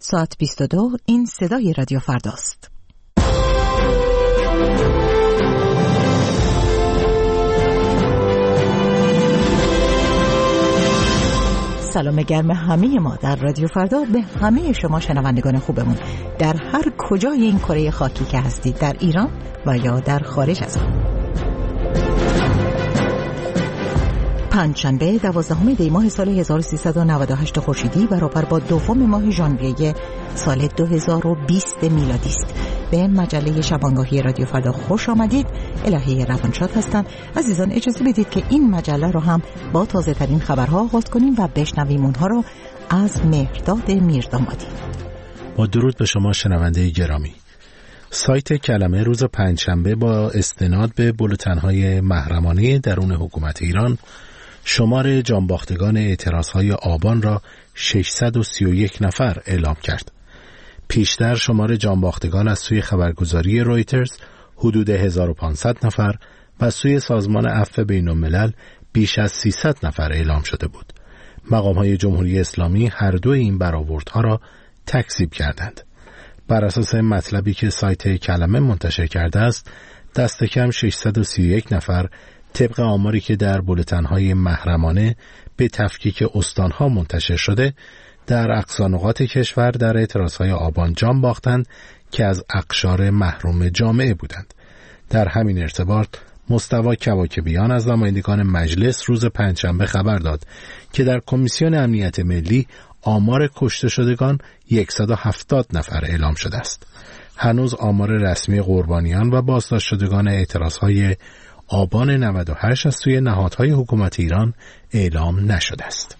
ساعت 22 این صدای رادیو فرداست. سلام گرم همه ما در رادیو فردا به همه شما شنوندگان خوبمون در هر کجای این کره خاکی که هستید، در ایران و یا در خارج از آن. پنجشنبه 12 دی ماه سال 1398 خورشیدی برابر با 2 ماه ژانویه سال 2020 میلادی است. به مجله شبانگاهی رادیو فردا خوش آمدید. الهی روانشاد هستم. عزیزان اجازه بدید که این مجله رو هم با تازه ترین خبرها آغاز کنیم و بشنویم اونها رو از مهرداد میردامادی. با درود به شما شنونده گرامی. سایت کلمه روز پنجشنبه با استناد به بولتن‌های محرمانه درون حکومت ایران شمار جانباختگان اعتراضهای آبان را 631 نفر اعلام کرد. پیشتر شمار جانباختگان از سوی خبرگزاری رویترز حدود 1500 نفر و از سوی سازمان عفو بین‌الملل بیش از 300 نفر اعلام شده بود. مقام‌های جمهوری اسلامی هر دو این برآوردها را تکذیب کردند. بر اساس مطلبی که سایت کلمه منتشر کرده است، دست کم 631 نفر طبق آماری که در بولتن‌های محرمانه به تفکیک استان‌ها منتشر شده در اقصا نقاط کشور در اعتراضهای آبان جان باختند که از اقشار محروم جامعه بودند. در همین ارتباط مصطفی کواکبیان از نمایندگان مجلس روز پنجشنبه خبر داد که در کمیسیون امنیت ملی آمار کشته شدگان 170 نفر اعلام شده است. هنوز آمار رسمی قربانیان و بازداشت شدگان اعتراضهای آبان 98 از سوی نهادهای حکومت ایران اعلام نشده است.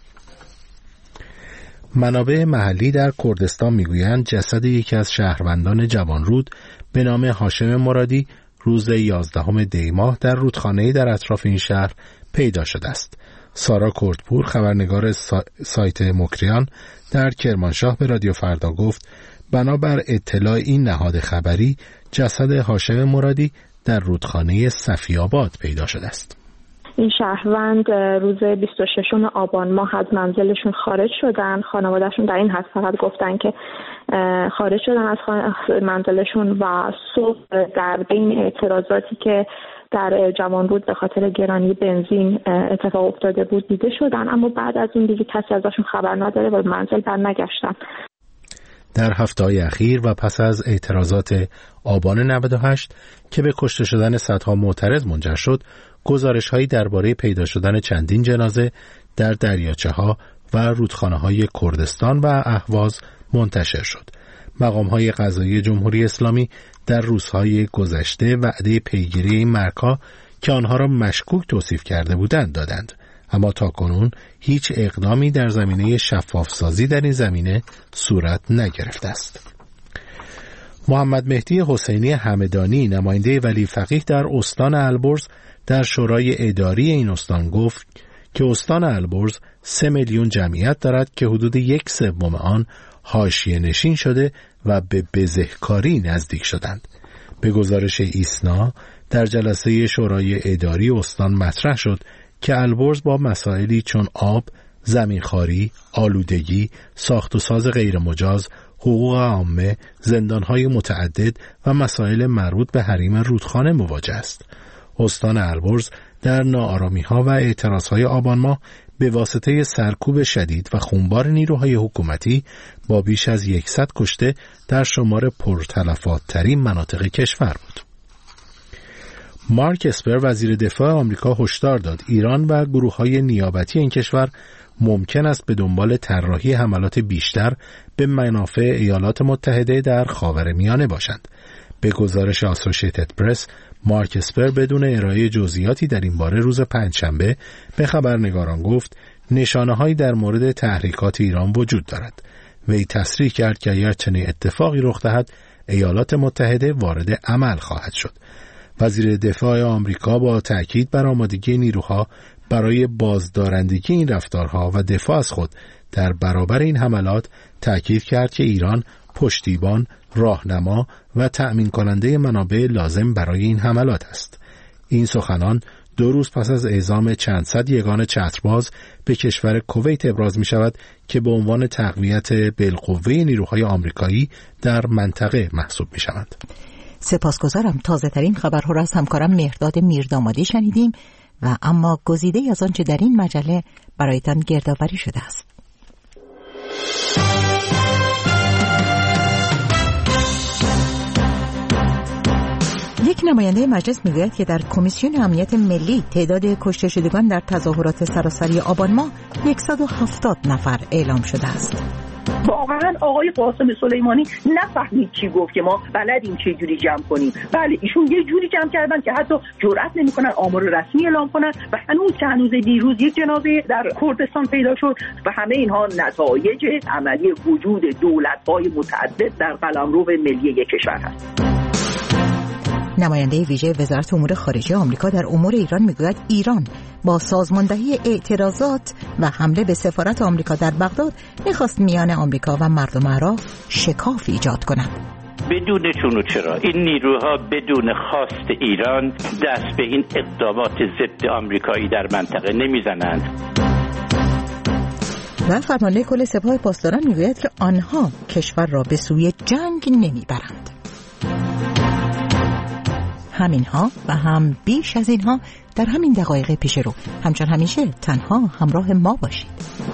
منابع محلی در کردستان میگویند جسد یکی از شهروندان جوانرود به نام هاشم مرادی روز 11 دی ماه در رودخانه‌ای در اطراف این شهر پیدا شده است. سارا کردپور خبرنگار سایت مکریان در کرمانشاه به رادیو فردا گفت بنابر اطلاع این نهاد خبری جسد هاشم مرادی در رودخانه صفی‌آباد پیدا شده است. این شهروند روز 26 آبان ماه از منزلشون خارج شدن. خانوادهشون در این حد فقط گفتن که خارج شدن از منزلشون و صبح در بین اعتراضاتی که در جوانرود به خاطر گرانی بنزین اتفاق افتاده بود دیده شدن، اما بعد از این دیگه کسی ازشون خبر نداره و منزل برنگشتن. در هفته‌های اخیر و پس از اعتراضات آبان 98 که به کشته شدن صدها معترض منجر شد، گزارش‌هایی درباره پیدا شدن چندین جنازه در دریاچه‌ها و رودخانه‌های کردستان و اهواز منتشر شد. مقام‌های قضایی جمهوری اسلامی در روزهای گذشته وعده پیگیری این مرگ‌ها که آنها را مشکوک توصیف کرده بودند دادند، اما تاکنون هیچ اقدامی در زمینه شفافسازی در این زمینه صورت نگرفته است. محمد مهدی حسینی همدانی نماینده ولی فقیه در استان البرز در شورای اداری این استان گفت که استان البرز 3 میلیون جمعیت دارد که حدود 1/3 آن حاشیه نشین شده و به بزهکاری نزدیک شدند. به گزارش ایسنا در جلسه شورای اداری استان مطرح شد که البرز با مسائلی چون آب، زمینخواری، آلودگی، ساخت و ساز غیر مجاز، حقوق عامه، زندانهای متعدد و مسائل مربوط به حریم رودخانه مواجه است. استان البرز در ناآرامی‌ها و اعتراضهای آبان ماه به واسطه سرکوب شدید و خونبار نیروهای حکومتی با بیش از 100 کشته در شمار پرتلفات‌ترین مناطق کشور بود. مارک اسپر وزیر دفاع آمریکا هشدار داد ایران و گروه‌های نیابتی این کشور ممکن است به دنبال طراحی حملات بیشتر به منافع ایالات متحده در خاورمیانه باشند. به گزارش آسوشیتد پرس، مارک اسپر بدون ارائه جزئیاتی در این باره روز پنجشنبه به خبرنگاران گفت نشانه‌هایی در مورد تحریکات ایران وجود دارد. وی تصریح کرد که اگر چنین اتفاقی رخ دهد ایالات متحده وارد عمل خواهد شد. وزیر دفاع آمریکا با تأکید بر آمادگی نیروها برای بازدارندگی این رفتارها و دفاع از خود در برابر این حملات تأکید کرد که ایران پشتیبان، راهنما و تأمین کننده منابع لازم برای این حملات است. این سخنان 2 روز پس از اعزام چند صد یگان چترباز به کشور کویت ابراز می شود که به عنوان تقویت بالقوه نیروهای آمریکایی در منطقه محسوب می شود. سپاسگزارم. تازه ترین خبرها را از همکارم مهرداد میردامادی شنیدیم و اما گزیده از آنچه در این مجله برایتان گردآوری شده است. یک نماینده مجلس میگوید که در کمیسیون امنیت ملی تعداد کشته شدگان در تظاهرات سراسری آبان ماه 170 نفر اعلام شده است. واقعا آقای قاسم سلیمانی نفهمید چی گفت که ما بلدیم چه جوری جمع کنیم. بله ایشون یه جوری جمع کردن که حتی جرئت نمی‌کنن آمار رسمی اعلام کنن و هنوز دیروز یک جنازه در کردستان پیدا شد و همه اینها نتایج عملی وجود دولت‌های متعدد در قلمرو ملی یک کشور هست. نماینده ویژه وزارت امور خارجه آمریکا در امور ایران میگوید ایران با سازماندهی اعتراضات و حمله به سفارت آمریکا در بغداد میخواست میان آمریکا و مردم عراق شکاف ایجاد کند. بدون چون و چرا این نیروها بدون خواست ایران دست به این اقدامات ضد آمریکایی در منطقه نمیزنند. و فرمانده کل سپاه پاسداران میگوید که آنها کشور را به سوی جنگ نمیبرند. همینها و هم بیش از اینها در همین دقایق پیش رو. همچون همیشه تنها همراه ما باشید.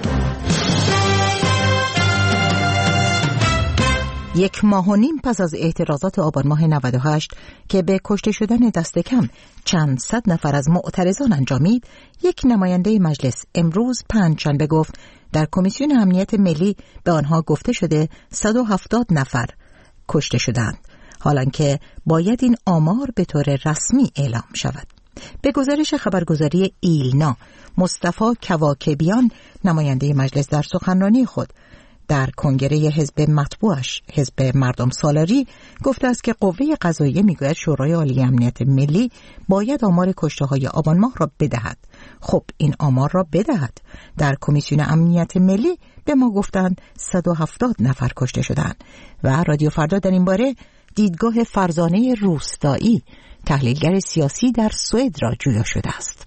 1.5 ماه پس از اعتراضات آبان ماه 98 که به کشته شدن دست کم چند صد نفر از معترضان انجامید، یک نماینده مجلس امروز پنجشنبه گفت در کمیسیون امنیت ملی به آنها گفته شده 170 نفر کشته شدند، حالان که باید این آمار به طور رسمی اعلام شود. به گزارش خبرگزاری ایلنا، مصطفی کواکبیان نماینده مجلس در سخنرانی خود در کنگره حزب مطبوعش حزب مردم سالاری گفته است که قوه قضاییه میگوید شورای عالی امنیت ملی باید آمار کشته‌های آبان ماه را بدهد. خب این آمار را بدهد. در کمیسیون امنیت ملی به ما گفتند 170 نفر کشته شدند و رادیو فردا در این باره دیدگاه فرزانه روستایی تحلیلگر سیاسی در سوئد را جویا شده است.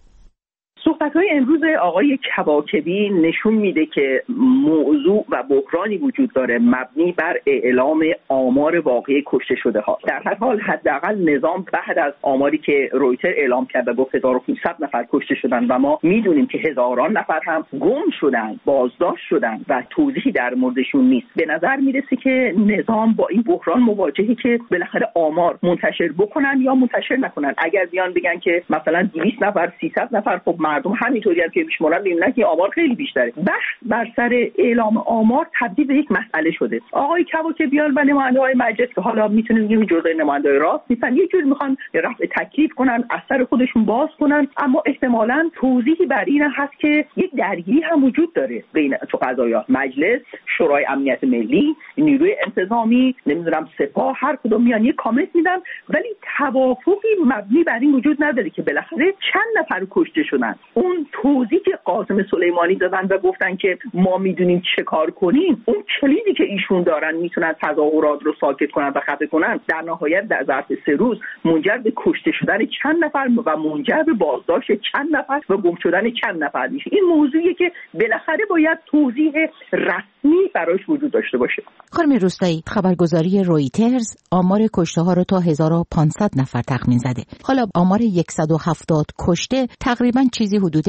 صحبت‌های امروز آقای کواکبی نشون میده که موضوع و بحرانی وجود داره مبنی بر اعلام آمار واقعی کشته شده ها. در هر حال حداقل نظام بعد از آماری که رویتر اعلام کرد و گفت 1500 نفر کشته شدن و ما میدونیم که هزاران نفر هم گم شدن، بازداشت شدن و توضیحی در موردشون نیست. به نظر میرسه که نظام با این بحران مواجهه که بالاخره آمار منتشر بکنن یا منتشر نکنن. اگر بیان بگن که مثلا 200 نفر 300 نفر، خب مردم همینطوری هم که میشمارن میبینن که آمار خیلی بیشتره. بحث بر سر اعلام آمار تبدیل به یک مسئله شده. آقای کواکبیان و نماینده‌های مجلس که حالا میتونیم بگیم جزء نماینده‌های راست نیستن، یه جوری میخوان رفع تکلیف کنن، از سر خودشون باز کنن، اما احتمالاً توضیحی بر این هست که یک درگیری هم وجود داره بین تو قضایا مجلس، شورای امنیت ملی، نیروی انتظامی، نمیدونم سپاه، هر کدوم میان یه کامنت میدن ولی توافقی مبنی بر این وجود نداره که بالاخره چند نفر کشته شدن. اون توضیحی که قاسم سلیمانی دادن و گفتن که ما میدونیم چه کار کنیم، اون کلیدی که ایشون دارن میتونن تظاهرات رو ساکت کنن و خفه کنن، در نهایت در ظرف 3 روز منجر به کشته شدن چند نفر و منجر به بازداشت چند نفر و گم شدن چند نفر میشه. این موضوعیه که بالاخره باید توضیح رسمی براش وجود داشته باشه. خانم روستایی، خبرگزاری رویترز آمار کشته ها رو تا 1500 نفر تخمین زده. حالا آمار 170 کشته تقریبا چیزی حدود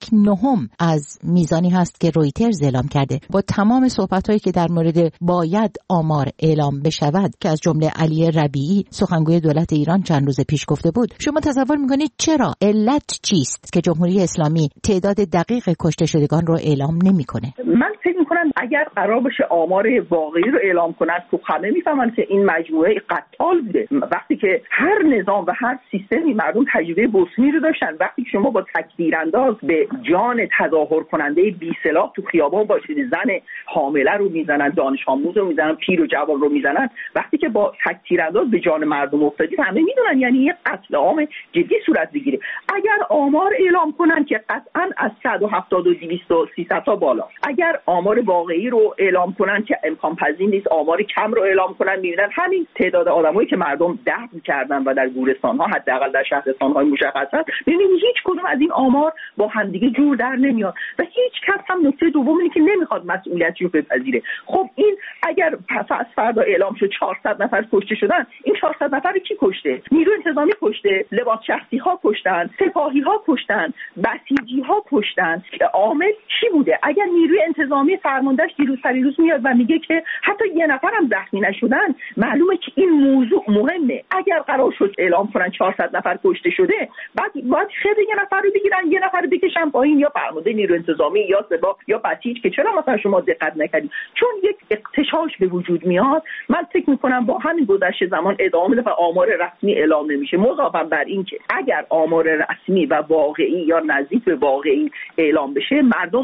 1/9 از میزانی هست که رویترز اعلام کرده. با تمام صحبت‌هایی که در مورد باید آمار اعلام بشود که از جمله علی ربیعی سخنگوی دولت ایران چند روز پیش گفته بود، شما تصور می‌کنید چرا؟ علت چیست که جمهوری اسلامی تعداد دقیق کشته شدگان رو اعلام نمی‌کنه؟ من فکر می‌کنم اگر قرار باشه آمار واقعی رو اعلام کنن تو همه می‌فهمن که این مجموعه قتال بوده. وقتی که هر نظام و هر سیستمی مردم تجربه بوسنی رو داشتن، وقتی شما با تکبیر تیرانداز به جان تظاهر کننده بی سلاح تو خیابان باشید، زن حامله رو میزنن، دانش آموز رو میزنن، پیر و جوان رو میزنن، وقتی که با تک تیرانداز به جان مردم افتادید همه میدونن یعنی یه قتل عام جدی صورت بگیره. اگر آمار اعلام کنن که قطعا از 170 و 200 و 300 تا بالا، اگر آمار واقعی رو اعلام کنن که امکان پذیر نیست، آمار کم رو اعلام کنن، میبینن همین تعداد آدمایی که مردم دفن کردن و در گورستان‌ها حداقل در شهرستان‌های مشخص هست، ببینید هیچ کدوم از این آمار با همدیگه جور در نمیاد و هیچ کس هم نکته دوم اینه که نمیخواد مسئولیتی رو بپذیره. خب این اگر پس فردا اعلام شد 400 نفر کشته شدن، این 400 نفر رو کی کشته؟ نیروی انتظامی کشته، لباس شخصی ها کشتن، سپاهی ها کشتن، بسیجی ها کشتن. عامل چی بوده؟ اگر نیروی انتظامی فرماندهش دیروز پریروز میاد و میگه که حتی یه نفر هم زخمی نشدن، معلومه که این موضوع مهمه. اگر قرار شد اعلام کنن 400 نفر کشته شده، بعد خیلی یه نفر رو بگیرن، یه نفر رو بکشن پایین، یا فرمانده نیروی انتظامی یا سپاه یا بسیج، که چرا مثلا شما دقت نکردید؟ چون یک اغتشاش به وجود میاد. من فکر میکنم با همین گذشت زمان ادامه و آمار رسمی اعلام نمیشه. مضافاً بر این که اگر آمار رسمی و واقعی یا نزدیک به واقعی اعلام بشه، مردم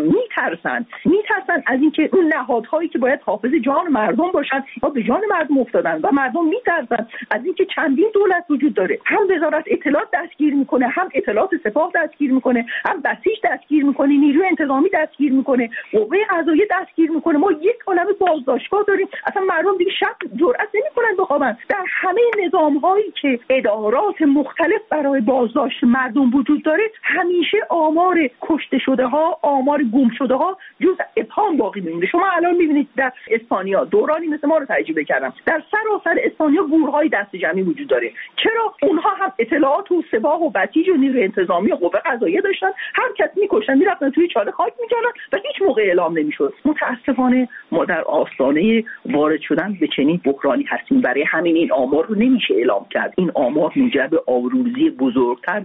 میترسن از اینکه اون نهادهایی که باید حافظ جان مردم باشن یا به جان مردم افتادن و مردم میترسن از اینکه چندین دولت وجود داره، هم وزارت اطلاعات دستگیر میکنه، هم اطلاعات سپاه دستگیر میکنه، هم بسیج دستگیر میکنه، نیروی انتظامی دستگیر میکنه، قوه قضاییه دستگیر میکنه. ما یک عالمه بازداشتگاه داریم. اصلا مردم دیگه شب جرئت نمیکنن بخوابن. در همه نظام‌هایی که ادارات مختلف برای بازداشت مردم وجود داره، همیشه آمار کشته شده ها، آمار گم شده ها جز ابهام باقی میمونه. شما الان میبینید در اسپانیا دورانی مثل ما رو تجربه کردم، در سراسر اسپانیا گورهای دست جمعی وجود داره. چرا؟ اونها هم اطلاعات و سپاه و بسیج و نیروی انتظامی و قوه قضاییه داشتن، هر کس میکشن میرفتن توی چاله خاک می‌کردن و هیچ موقع اعلام نمیشد. متاسفانه ما در آستانه وارد شدن به چنین بحرانی هستیم. برای همین این آمار رو نمیشه اعلام کرد. این آمار موجب آوروزی بزرگتر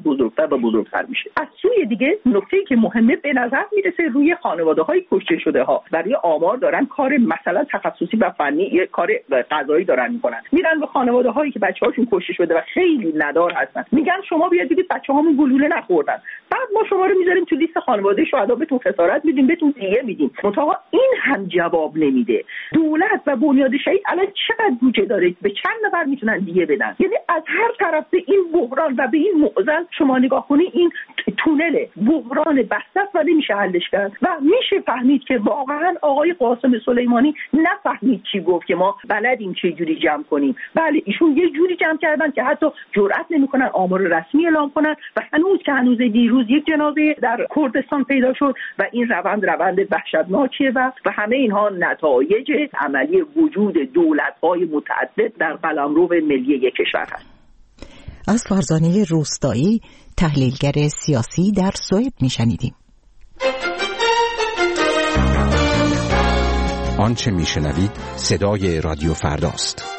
میشه. از سوی دیگه نکته‌ای که مهمه به نظر میرسه روی خانواده‌های کشته شده ها برای آمار دارن کار مثلا تخصصی و فنی، یک کار قضایی دارن میکنن، میرن به خانواده‌هایی که بچه‌هاشون کشته شده و خیلی ندار هستن، میگن شما بیاید بگید بچه‌هامون گلوله نخوردن، بعد ما شما رو میذاریم تو لیست خانواده شهدا، بهتون خسارت میدیم، بهتون دیه میدیم. منتها این هم جواب نمیده. دولت و بنیاد شهید الان چقدر بودجه داره؟ به چند نفر میتونن دیه بدن؟ یعنی از هر طرف به این بحران و به این معضل شما نگاه کنی، این تونل بحران بسته است و نمیشه حلش کرد و میشه فهمید که واقعا آقای قاسم سلیمانی نفهمید چی گفت که ما بلدیم چه جوری جمع کنیم. بله ایشون یه جوری جمع کردن که حتی جرئت نمیکنن آمار رسمی اعلام کنن و هنوز دیروز یک جنازه در کردستان پیدا شد و این روند وحشتناکیه و همه اینها نتایج عملی وجود دولت‌های متعدد در قلمرو ملی یک کشور هست. از فرزانه روستایی، تحلیلگر سیاسی در سوئد میشنیدیم. آنچه میشنوید صدای رادیو فرداست.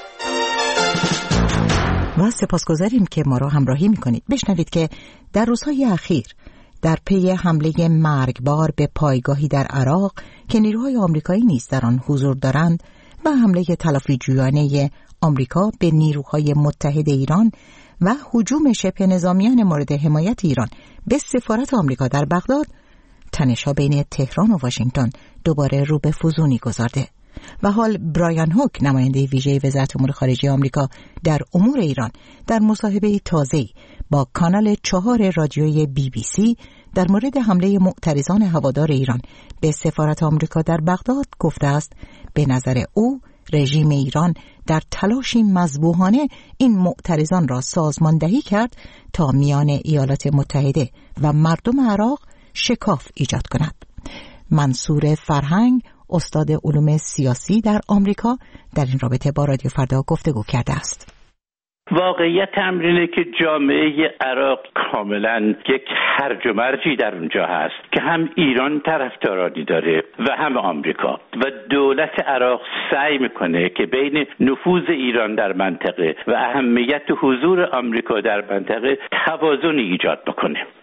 و سپاسگزاریم که ما را همراهی میکنید. بشنوید که در روزهای اخیر در پی حمله مرگبار به پایگاهی در عراق که نیروهای آمریکایی نیز در آن حضور دارند و حمله تلافیجویانه آمریکا به نیروهای متحد ایران و هجوم شبه نظامیان مورد حمایت ایران به سفارت آمریکا در بغداد، تنش‌ها بین تهران و واشنگتن دوباره رو به فزونی گذارده و حال برایان هوک، نماینده ویژه وزارت امور خارجه آمریکا در امور ایران، در مصاحبه تازه‌ای با کانال 4 رادیویی BBC در مورد حمله معترضان هوادار ایران به سفارت آمریکا در بغداد گفته است به نظر او رژیم ایران در تلاشی مذبوحانه این معترضان را سازماندهی کرد تا میان ایالات متحده و مردم عراق شکاف ایجاد کند. منصور فرهنگ، استاد علوم سیاسی در آمریکا، در این رابطه با رادیو فردا گفتگو کرده است. واقعیت امر اینه که جامعه عراق کاملا یک هرج و مرجی در اونجا هست که هم ایران طرفدارانی داره و هم آمریکا، و دولت عراق سعی میکنه که بین نفوذ ایران در منطقه و اهمیت حضور آمریکا در منطقه توازنی ایجاد بکنه.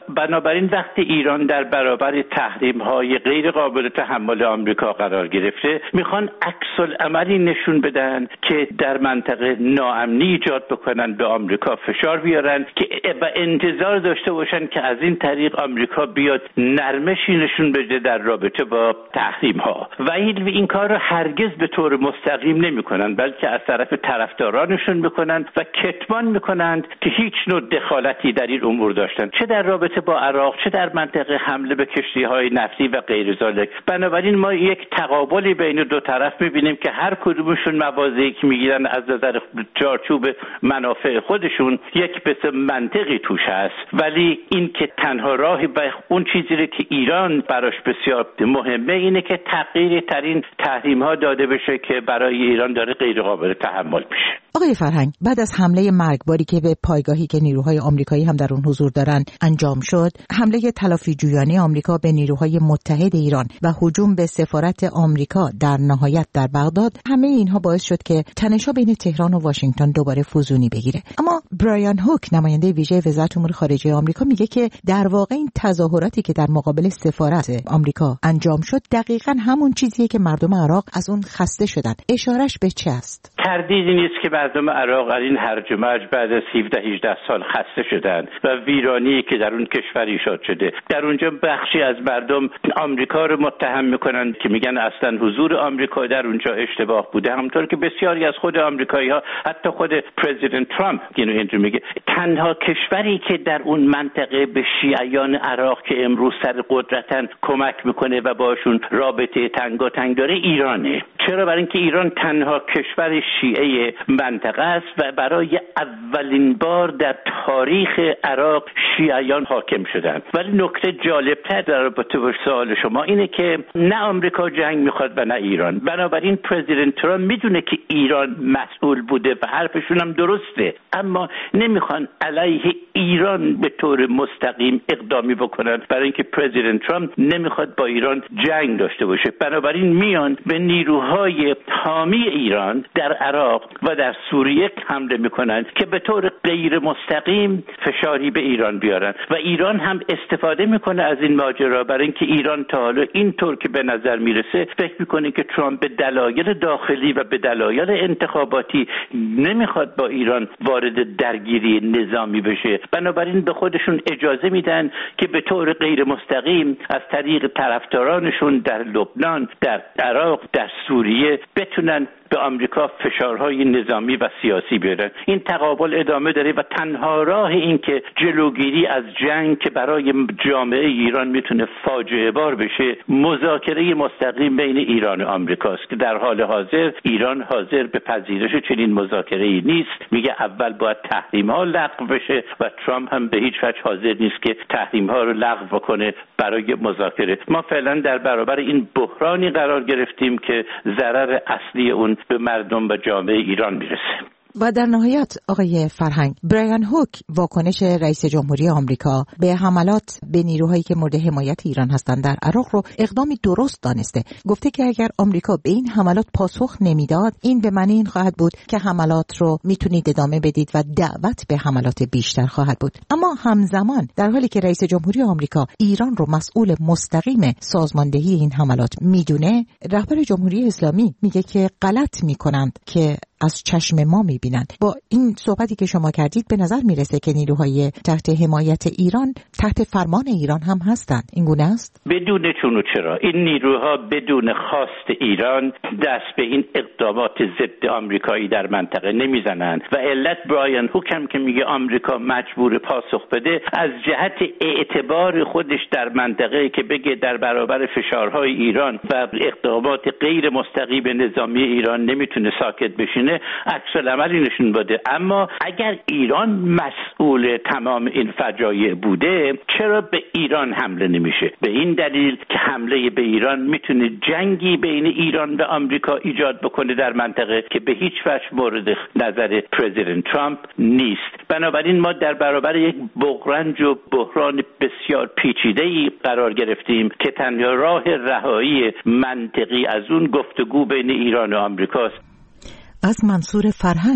بنابراین وقتی ایران در برابر تحریم‌های غیر قابل تحمل آمریکا قرار گرفته، میخوان عکس العملی نشون بدن که در منطقه ناامنی ایجاد بکنن، به آمریکا فشار بیارن که و انتظار داشته باشن که از این طریق آمریکا بیاد نرمشی نشون بده در رابطه با تحریم‌ها. و این کار رو هرگز به طور مستقیم نمی‌کنن، بلکه از طرف طرفدارانشون می‌کنن و کتمان می‌کنند که هیچ نوع دخالتی در این امور داشتن، چه در رابطه با عراق، چه در منطقه حمله به کشتی‌های نفتی و غیر ذالک. بنابراین ما یک تقابلی بین دو طرف می‌بینیم که هر کدومشون مواضعی که می‌گیرن از نظر چارچوب منافع خودشون یک بس منطقی توش هست، ولی این که تنها راهی به اون چیزی رو که ایران براش بسیار مهمه اینه که تغییر ترین تحریم‌ها داده بشه که برای ایران داره غیر قابل تحمل میشه. آقای فرهنگ، بعد از حمله مرگباری که به پایگاهی که نیروهای آمریکایی هم در اون حضور دارن انجام شد، حمله تلافی جویانه آمریکا به نیروهای متحد ایران و هجوم به سفارت آمریکا در نهایت در بغداد، همه اینها باعث شد که تنش‌ها بین تهران و واشنگتن دوباره فزونی بگیره. اما برایان هوک، نماینده ویژه وزارت امور خارجه آمریکا، میگه که در واقع این تظاهراتی که در مقابل سفارت آمریکا انجام شد دقیقاً همون چیزیه که مردم عراق از اون خسته شدن. اشارش به چه است؟ تردیدی نیست که مردم عراق از این هرج و مرج بعد از 17-18 سال خسته شدن و ویرانی که در اون کشور ایجاد شده. در اونجا بخشی از مردم آمریکا رو متهم میکنن که میگن اصلا حضور آمریکا در اونجا اشتباه بوده، همونطور که بسیاری از خود آمریکایی‌ها، حتی خود پرزیدنت ترامپ اینو میگه. تنها کشوری که در اون منطقه به شیعیان عراق که امروز سر قدرتن کمک میکنه و باشون رابطه تنگاتنگ داره ایرانه. چرا؟ برای اینکه ایران تنها کشور شیعه منطقه است و برای اولین بار در تاریخ عراق شیعیان حاکم شدن. ولی نکته جالبتر در رابطه با سوال شما اینه که نه آمریکا جنگ میخواد و نه ایران. بنابراین پرزیدنت ترامپ میدونه که ایران مسئول بوده و حرفشون هم درسته، اما نمیخوان علیه ایران به طور مستقیم اقدامی بکنن، برای اینکه پرزیدنت ترامپ نمیخواد با ایران جنگ داشته باشه. بنابراین میان به نیروهای حامی ایران در عراق و در سوریه حمله میکنن که به طور غیر مستقیم فشاری به ایران بیارن و ایران هم استفاده میکنه از این ماجرا، برای اینکه ایران تا حالا اینطور که به نظر میرسه فکر میکنه که ترامپ به دلایل داخلی و به دلایل انتخاباتی نمیخواد با ایران وارد درگیری نظامی بشه. بنابراین به خودشون اجازه میدن که به طور غیر مستقیم از طریق طرفدارانشون در لبنان، در عراق، در سوریه بتونن به آمریکا فشارهای نظامی و سیاسی بیارن. این تقابل ادامه داره و تنها راه این که جلوگیری از جنگ که برای جامعه ایران میتونه فاجعه بار بشه، مذاکره مستقیم بین ایران و آمریکاست که در حال حاضر ایران حاضر به پذیرش چنین مذاکره‌ای نیست. میگه اول باید تحریم‌ها لغو بشه و ترامپ هم به هیچ وجه حاضر نیست که تحریم‌ها رو لغو کنه برای مذاکره. ما فعلا در برابر این بحرانی قرار گرفتیم که ضرر اصلی اون به مردم و جامعه ایران میرسه. و در نهایت آقای فرهنگ، برایان هوک واکنش رئیس جمهوری آمریکا به حملات به نیروهایی که مورد حمایت ایران هستند در عراق رو اقدامی درست دانسته. گفته که اگر آمریکا به این حملات پاسخ نمیداد، این به معنی این خواهد بود که حملات رو میتونید ادامه بدید و دعوت به حملات بیشتر خواهد بود. اما همزمان در حالی که رئیس جمهوری آمریکا ایران رو مسئول مستقیم سازماندهی این حملات میدونه، رهبر جمهوری اسلامی میگه که غلط میکنند که از چشم ما میبینند. با این صحبتی که شما کردید به نظر میرسه که نیروهای تحت حمایت ایران تحت فرمان ایران هم هستند. این گونه است؟ بدون چون و چرا این نیروها بدون خواست ایران دست به این اقدامات ضد آمریکایی در منطقه نمیزنند و علت برایان هوک هم که میگه آمریکا مجبور پاسخ بده از جهت اعتبار خودش در منطقه که بگه در برابر فشارهای ایران و اقدامات غیر مستقیم نظامی ایران نمیتونه ساکت بشینه، عکس العملی نشون بده. اما اگر ایران مسئول تمام این فجایع بوده، چرا به ایران حمله نمیشه؟ به این دلیل که حمله به ایران میتونه جنگی بین ایران و آمریکا ایجاد بکنه در منطقه که به هیچ وجه مورد نظر پرزیدنت ترامپ نیست. بنابراین ما در برابر یک بغرنج و بحران بسیار پیچیده‌ای قرار گرفتیم که تنها راه رهایی منطقی از اون گفتگو بین ایران و آمریکاست. از منصور فرهنگ،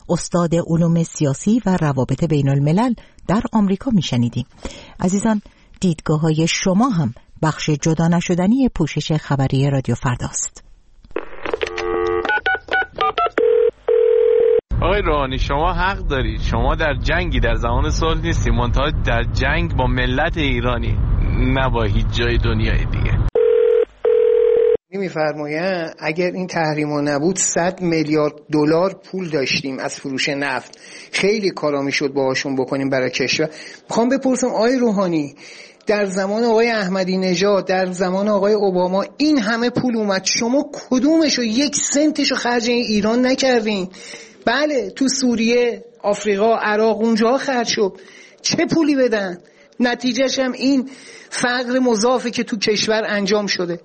استاد علوم سیاسی و روابط بین الملل در آمریکا میشنیدیم. عزیزان، دیدگاه‌های شما هم بخش جدا نشدنی پوشش خبری رادیو فرداست. آقای روحانی، شما حق دارید. شما در جنگی در زمان صلح نیستی، منتها در جنگ با ملت ایرانی، نه با هیچ جای دنیای دیگه. میفرمایند اگر این تحریما نبود 100 میلیارد دلار پول داشتیم از فروش نفت. خیلی کارا میشد باهاشون بکنیم برای کشور. میخوام بپرسم آقای روحانی، در زمان آقای احمدی نژاد، در زمان آقای اوباما این همه پول اومد، شما کدومشو 1 سنتشو خرج ایران نکردین؟ بله تو سوریه، آفریقا، عراق اونجا خرج شد. چه پولی بدن؟ نتیجهش هم این فقر مضاعفی که تو کشور انجام شده.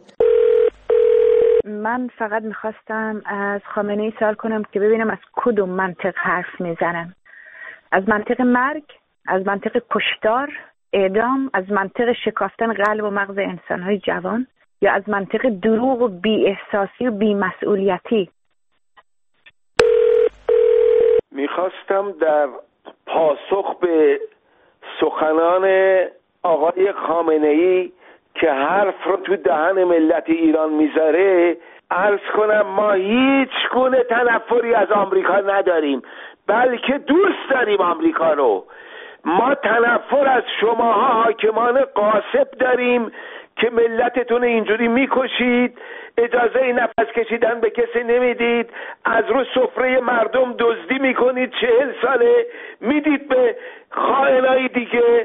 من فقط میخواستم از خامنه‌ای سوال کنم که ببینم از کدوم منطق حرف میزنن. از منطق مرگ، از منطق کشتار، اعدام، از منطق شکافتن قلب و مغز انسان‌های جوان، یا از منطق دروغ و بی‌احساسی و بی‌مسئولیتی؟ میخواستم در پاسخ به سخنان آقای خامنه‌ای که حرف رو تو دهن ملت ایران میذاره عرض کنم ما هیچ گونه تنفری از آمریکا نداریم، بلکه دوست داریم آمریکا رو. ما تنفر از شماها حاکمان غاصب داریم که ملتتون اینجوری میکشید، اجازه نفس کشیدن به کسی نمیدید، از رو سفره مردم دزدی میکنید، 40 ساله میدید به خائنای دیگه.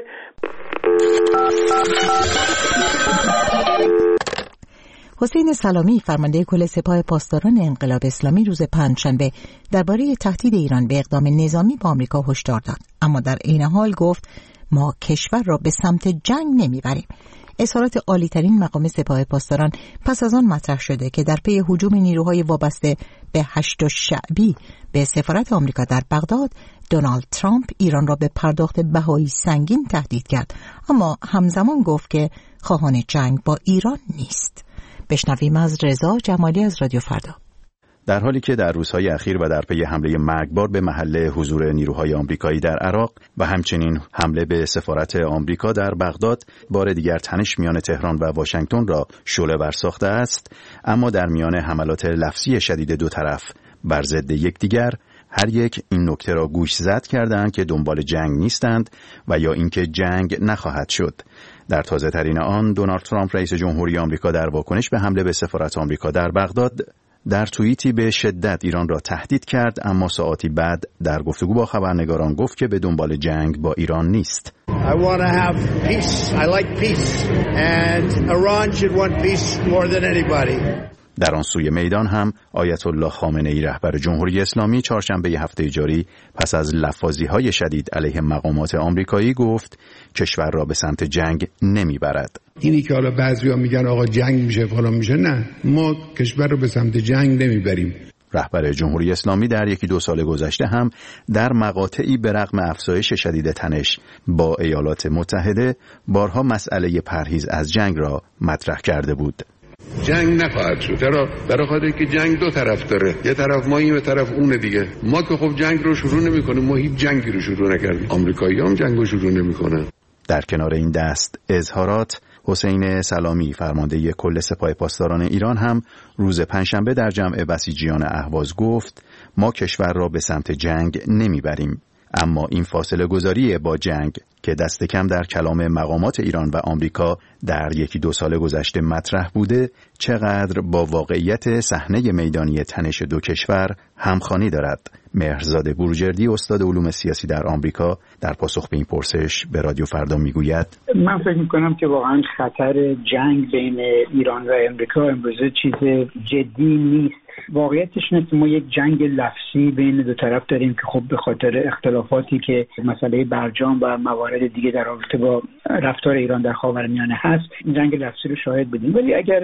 حسین سلامی، فرمانده کل سپاه پاسداران انقلاب اسلامی، روز پنجشنبه درباره تهدید ایران به اقدام نظامی با آمریکا هشدار داد، اما در عین حال گفت ما کشور را به سمت جنگ نمیبریم. اظهارات عالی‌ترین مقام سپاه پاسداران پس از آن مطرح شده که در پی هجوم نیروهای وابسته به هشت شعبی به سفارت آمریکا در بغداد، دونالد ترامپ ایران را به پرداخت بهایی سنگین تهدید کرد، اما همزمان گفت که خواهان جنگ با ایران نیست. بشنویم از رضا جمالی از رادیو فردا. در حالی که در روزهای اخیر و در پی حمله مرگبار به محل حضور نیروهای آمریکایی در عراق و همچنین حمله به سفارت آمریکا در بغداد بار دیگر تنش میان تهران و واشنگتن را شعله‌ور ساخته است، اما در میان حملات لفظی شدید دو طرف بر ضد یکدیگر هر یک این نکته را گوشزد کردند که دنبال جنگ نیستند و یا اینکه جنگ نخواهد شد. در تازه ترین آن دونالد ترامپ رئیس جمهوری آمریکا در واکنش به حمله به سفارت آمریکا در بغداد در توییتی به شدت ایران را تهدید کرد، اما ساعاتی بعد در گفتگو با خبرنگاران گفت که به دنبال جنگ با ایران نیست. I want to have peace. I like peace and Iran should want peace more than anybody. در آن سوی میدان هم آیت الله خامنه‌ای رهبر جمهوری اسلامی چهارشنبه هفته جاری پس از لفاظی‌های شدید علیه مقامات آمریکایی گفت کشور را به سمت جنگ نمیبرد. اینی که حالا بعضیا میگن آقا جنگ میشه فلان میشه، نه، ما کشور رو به سمت جنگ نمیبریم. رهبر جمهوری اسلامی در 1-2 سال گذشته هم در مقاطعی به رغم افزایش شدید تنش با ایالات متحده بارها مسئله پرهیز از جنگ را مطرح کرده بود. جنگ نخواهد شد. چرا؟ برای خاطر که جنگ دو طرف داره، یه طرف ما، یه طرف اون دیگه. ما که خب جنگ رو شروع نمی‌کنیم، ما هیچ جنگی رو شروع نکردیم. آمریکایی‌ها هم جنگ رو شروع نمی‌کنن. در کنار این دست اظهارات، حسین سلامی فرمانده کل سپاه پاسداران ایران هم روز پنجشنبه در جمع بسیجیان اهواز گفت ما کشور را به سمت جنگ نمیبریم، اما این فاصله گذاری با جنگ که دست کم در کلام مقامات ایران و آمریکا در 1-2 سال گذشته مطرح بوده چقدر با واقعیت صحنه میدانی تنش دو کشور همخوانی دارد. مهرزاد بروجردی، استاد علوم سیاسی در آمریکا، در پاسخ به این پرسش به رادیو فردا میگوید من فکر میکنم که واقعا خطر جنگ بین ایران و آمریکا امروزه چیز جدی نیست. واقعیتش اینه که ما یک جنگ لفظی بین دو طرف داریم که خب به خاطر اختلافاتی که مسئله برجام و موارد دیگه در رابطه با رفتار ایران در خاورمیانه هست این جنگ لفظی رو شاهد بودیم. ولی اگر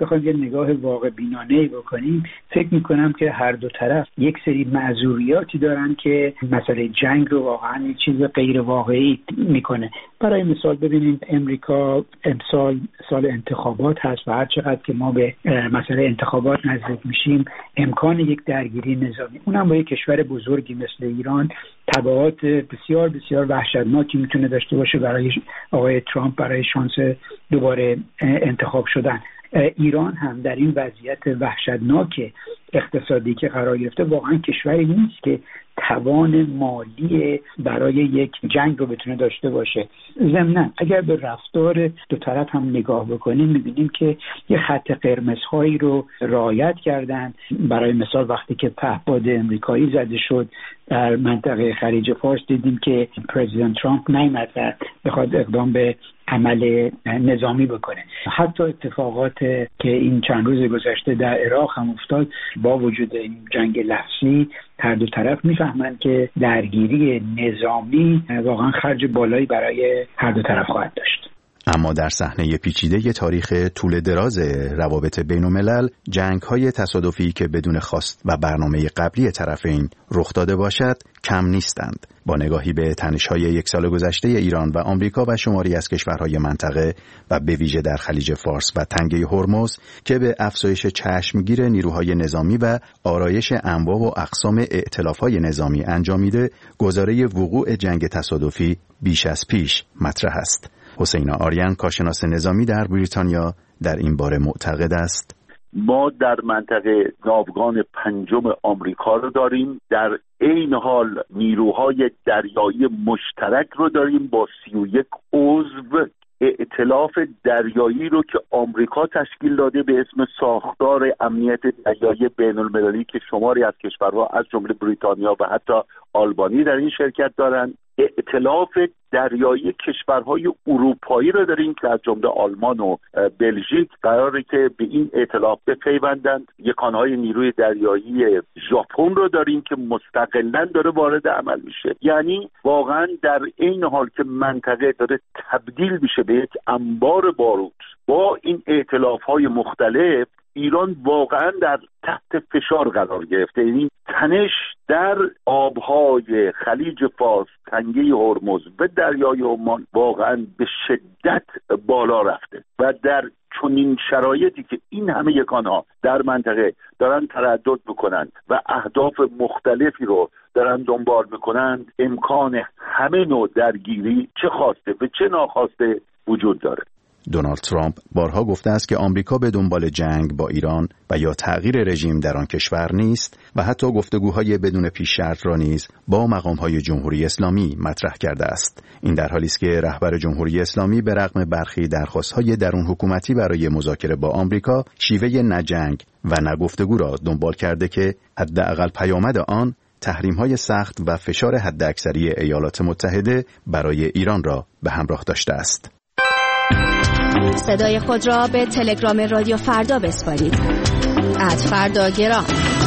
بخوایم یه نگاه واقع بینانه بکنیم، فکر میکنم که هر دو طرف یک سری معذوریاتی دارن که مسئله جنگ رو واقعا یک چیز غیر واقعی میکنه. برای مثال ببینید امریکا امسال سال انتخابات هست و هر چقدر که ما به مسئله انتخابات نزدیک میشیم امکان یک درگیری نظامی، اونم با یک کشور بزرگی مثل ایران، تبعات بسیار بسیار وحشتناکی میتونه داشته باشه برای آقای ترامپ برای شانس دوباره انتخاب شدن. ایران هم در این وضعیت وحشتناک اقتصادی که قرار گرفته واقعا کشوری نیست که توان مالی برای یک جنگ رو بتونه داشته باشه. ضمناً اگر به رفتار دو طرف هم نگاه بکنیم می‌بینیم که یه خط قرمزهایی رو رعایت کردن. برای مثال وقتی که پهپاد امریکایی زده شد در منطقه خلیج فارس دیدیم که پرزیدنت ترامپ نیامد و بخواد اقدام به عمل نظامی بکنه. حتی اتفاقات که این چند روز گذشته در عراق هم افتاد، با وجود این جنگ لفظی هر دو طرف میفهمند که درگیری نظامی واقعا خرج بالایی برای هر دو طرف خواهد داشت. اما در صحنه پیچیده تاریخ طول دراز روابط بین‌الملل، جنگ‌های تصادفی که بدون خواست و برنامه قبلی طرفین رخ داده باشد کم نیستند. با نگاهی به تنش‌های یک سال گذشته ایران و آمریکا و شماری از کشورهای منطقه و به ویژه در خلیج فارس و تنگه هرمز که به افزایش چشمگیر نیروهای نظامی و آرایش انواع و اقسام ائتلاف‌های نظامی انجامیده، گزاره وقوع جنگ تصادفی بیش از پیش مطرح است. حسین آریان، کارشناس نظامی در بریتانیا، در این باره معتقد است: ما در منطقه ناوگان پنجم آمریکا رو داریم، در عین حال نیروهای دریایی مشترک رو داریم با 31 عضو ائتلاف دریایی رو که آمریکا تشکیل داده به اسم ساختار امنیت دریایی بین‌المللی که شماری از کشورها از جمله بریتانیا و حتی آلبانی در این شرکت دارند. ائتلاف دریایی کشورهای اروپایی رو داریم که از جمله آلمان و بلژیک قراره که به این ائتلاف بپیوندند. یکانهای نیروی دریایی ژاپن رو داریم که مستقلاً داره وارد عمل میشه. یعنی واقعاً در این حال که منطقه داره تبدیل میشه به یک انبار باروت با این ائتلاف‌های مختلف، ایران واقعا در تحت فشار قرار گرفته. یعنی تنش در آبهای خلیج فارس، تنگه هرمز و دریای عمان واقعا به شدت بالا رفته و در چنین شرایطی که این همه یکانها در منطقه دارن تردد میکنن و اهداف مختلفی رو دارن دنبال میکنن، امکان همه نوع درگیری چه خواسته و چه ناخواسته وجود داره. دونالد ترامپ بارها گفته است که آمریکا به دنبال جنگ با ایران و یا تغییر رژیم در آن کشور نیست و حتی گفتگوهای بدون پیش شرط را نیز با مقامهای جمهوری اسلامی مطرح کرده است. این در حالی است که رهبر جمهوری اسلامی به رغم برخی درخواست‌های درون حکومتی برای مذاکره با آمریکا، شیوه نه جنگ و نه گفتگو را دنبال کرده که حداقل پیامد آن تحریم‌های سخت و فشار حداکثری ایالات متحده برای ایران را به همراه داشته است. صدای خود را به تلگرام رادیو فردا بسپارید. @فرداگرام.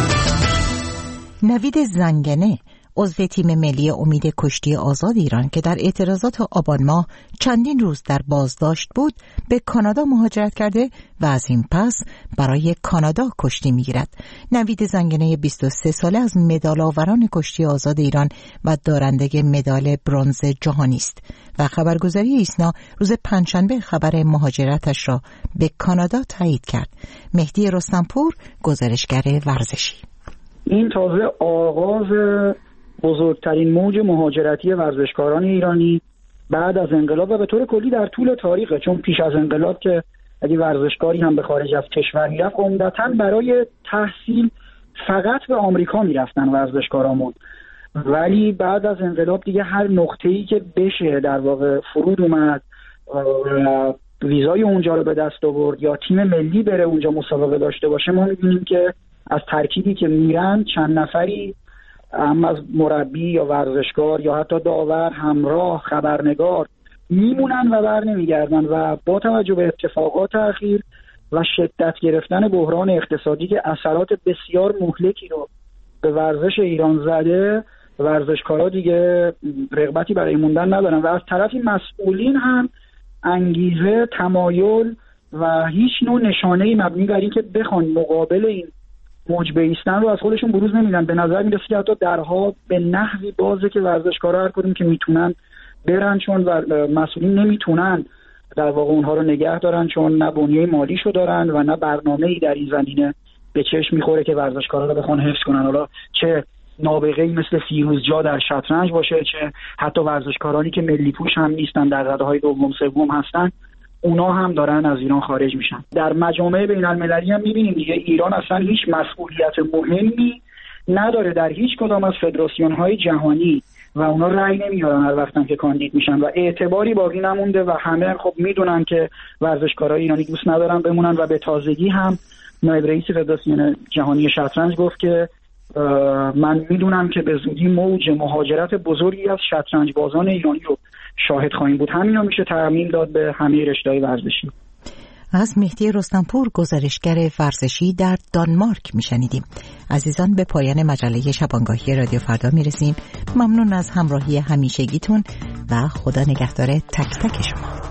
نوید زنگنه، عضو تیم ملی امید کشتی آزاد ایران که در اعتراضات آبان ماه چندین روز در بازداشت بود، به کانادا مهاجرت کرده و از این پس برای کانادا کشتی میگیرد. نوید زنگنه 23 ساله از مدال آوران کشتی آزاد ایران و دارنده مدال برنز جهانی است و خبرگزاری ایسنا روز پنجشنبه خبر مهاجرتش را به کانادا تایید کرد. مهدی رستمپور، گزارشگر ورزشی: این تازه آغاز بزرگترین موج مهاجرتی ورزشکاران ایرانی بعد از انقلاب و به طور کلی در طول تاریخه، چون پیش از انقلاب که اگه ورزشکاری هم به خارج از کشور میرفت عمدتاً برای تحصیل فقط به آمریکا میرفتن ورزشکارامون، ولی بعد از انقلاب دیگه هر نقطه‌ای که بشه در واقع فرود اومد ویزای اونجا رو به دست آورد یا تیم ملی بره اونجا مسابقه داشته باشه، ما می‌بینیم که از ترکیبی که میرن چند نفری هم از مربی یا ورزشکار یا حتی داور، همراه، خبرنگار میمونن و بر نمیگردن و با توجه به اتفاقات اخیر و شدت گرفتن بحران اقتصادی که اثرات بسیار مهلکی رو به ورزش ایران زده، ورزشکارا دیگه رغبتی برای موندن ندارن و از طرفی مسئولین هم انگیزه، تمایل و هیچ نوع نشانه‌ای مبنی بر این که بخوان مقابل این موج بایستن رو از خودشون بروز نمیدن. به نظر میرسه که حتی درها به نحوی بازه که ورزشکارا هر کدوم که میتونن برن، چون مسئولین نمیتونن در واقع اونها رو نگه دارن، چون نه بنیه مالیشو دارن و نه برنامه‌ای در این زمینه به چشم میخوره که ورزشکارا رو بخوان حفظ کنن. حالا چه نابغه‌ای مثل فیروزجا در شطرنج باشه، چه حتی ورزشکارانی که ملی پوش هم نیستن، در رتبه‌های دوم سوم هستن، اونا هم دارن از ایران خارج میشن. در مجامع بین‌المللی هم می‌بینیم دیگه ایران اصلا هیچ مسئولیت مهمی نداره در هیچ کدام از فدراسیون‌های جهانی و اونا رأی نمیارن هر وقتم که کاندید میشن و اعتباری باقی نمونده و همه خب میدونن که ورزشکارای ایرانی دوست ندارن بمونن و به تازگی هم نایب رئیس فدراسیون جهانی شطرنج گفت که من میدونم که به زودی موج مهاجرت بزرگی از شطرنج بازان ایرانی رو شاهد خواهیم بود. همینا میشه تعمیم داد به همه رشته‌های ورزشی. از مهدی رستمپور، گزارشگر ورزشی در دانمارک میشنیدیم. عزیزان، به پایان مجله شبانگاهی رادیو فردا میرسیم. ممنون از همراهی همیشگیتون و خدا نگهدار تک تک شما.